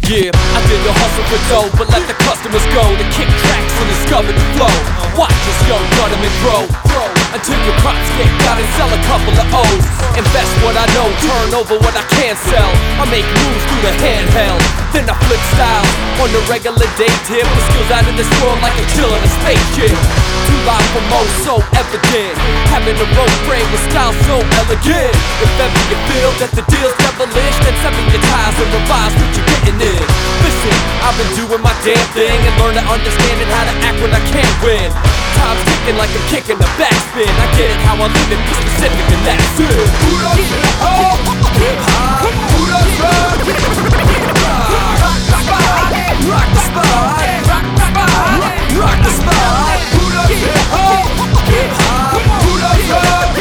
Yeah, I did the hustle for dough, but let the customers go. To kick tracks and discover the flow. Watch this young Gunnerman grow until your crops get got and sell a couple of O's. Invest what I know, turn over what I can't sell. I make moves through the handheld, then I flip styles on the regular day tip. With skills out of this world like a chill in a spaceship. Too loud for most, so evident. Having a road frame with style so elegant. If ever you feel that the deal's devilish, then sever your ties and revise what you're getting in. Listen, I've been doing my damn thing and learn to understand how to act when I can't win. Time's ticking like I'm kicking the backspin. I get it how I live it, be specific and that's it. Who does it all? Hip hop. Who does rock? Rock the spot. Rock the spot. Rock the spot. Who does it all? Hip hop. Who does rock?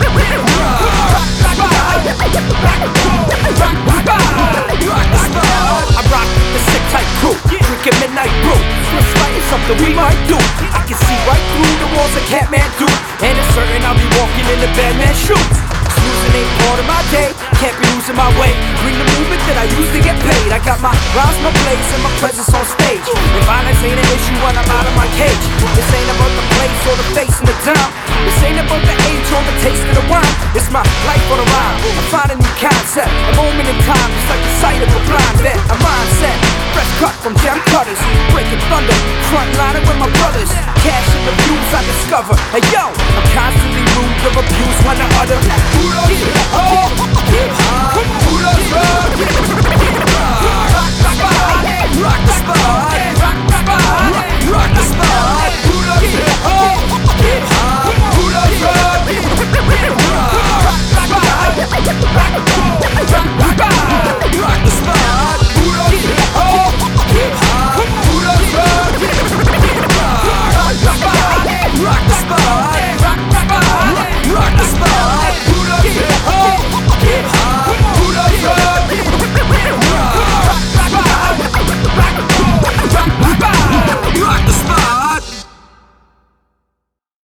Rock the spot. I rock with the sick type crew, drinking midnight brew. First fight is something we might do. I can see right through the walls of Catman do, and it's certain I'll be walking in the Batman shoes. Losing ain't part of my day, can't be losing my way. Bring the movement that I used to get paid. I got my rhymes, my place, and my presence on stage. And violence ain't an issue when I'm out of my cage. This ain't about the place or the face and the dime. This ain't about the age or the taste of the wine. It's my life on the rhyme. I find a new concept, a moment in time, just like the sight of a blind vet. A mindset, fresh cut from gem cutters, breaking thunder, frontlining with my brothers. Cash and the views I discover. Hey yo, I'm constantly rude of abuse when I utter